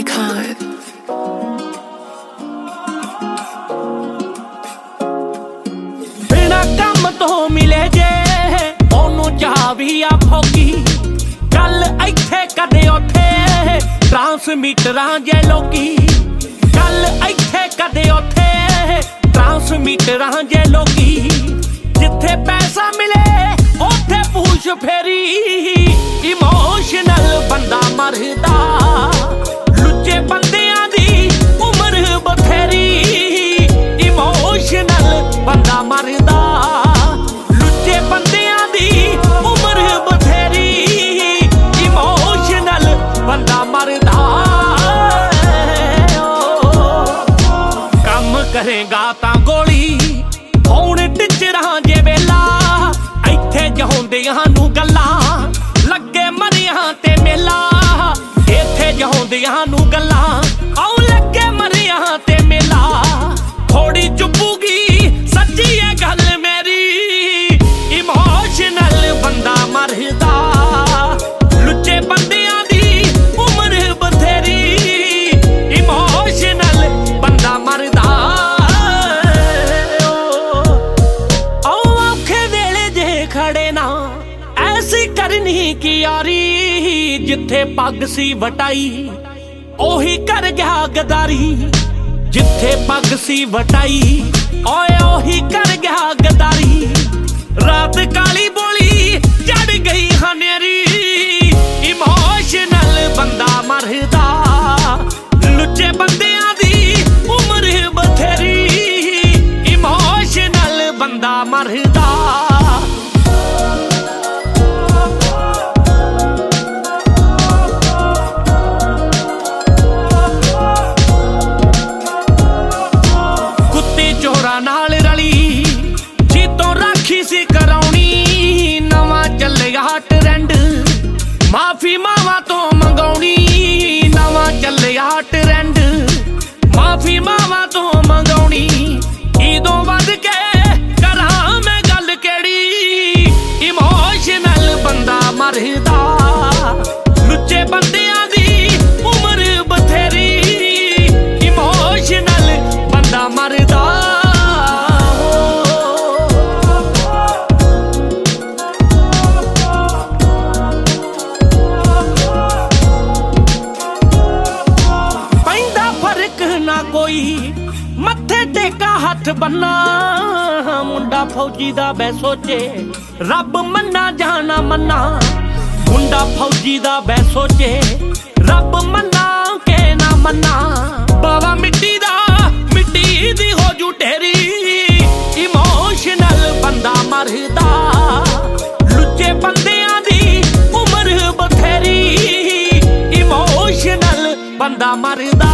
icon. बिना काम तो मिले जे ओनू चावी आ फौकी गल इत्थे कदे उथे ट्रांसमीटरां जे लोकी गल इत्थे कदे उथे ट्रांसमीटरां जे लोकी जिथे पैसा मिले उथे पूछ फेरी इमोशनल बंदा मरदा लुच्चे बंदियां दी उम्र बथेरी इमोशनल बंदा मरदा लुच्चे बंदियां दी उम्र बथेरी इमोशनल बंदा मरदा कम करेगा तां गोली होण टिचरां जे वेला इत्थे जहोंदियां नू गल्लां लगे मरियां ते मेला इत्थे जहोंदियां नू गल्लां आऊ लगे मरियां ते मेला थोड़ी चुपूगी सच्ची है गल मेरी इमोशनल बंदा मरदा लुच्चे बंदियां दी उम्र बथेरी इमोशनल बंदा मरदा औखे वेले जे खड़े ना ऐसी करनी की यारी जिथे पग सी वटाई ओही कर गया गदारी जिथे पग सी वटाई ओए ओही कर गया गदारी रात काली बोली चढ़ गई हनेरी इमोशनल बंदा मरदा लुच्चे बंदियां दी उम्र बथेरी इमोशनल बंदा मरदा नाल रली जी तो राखी सी कराउनी नवां चलिया ट्रेंड माफी मावा तो मंगाउनी नवां चलिया ट्रेंड माफी मावा तो मंगाउनी ईदों वध के करां मैं गल केड़ी इमोशनल बंदा मरदा लुच्चे बंदियां दी उम्र बथेरी इमोशनल बंदा मरदा कोई मत्थे टेका हथ बन्ना मुंडा फौजी दा बै सोचे रब मन्ना जाना मन्ना मुंडा फौजी दा बै सोचे रब मन्ना के ना मन्ना बावा मिट्टी दी हो जू ढेरी इमोशनल बंदा मरदा लुच्चे बंदियां दी उम्र बथेरी इमोशनल बंदा मरदा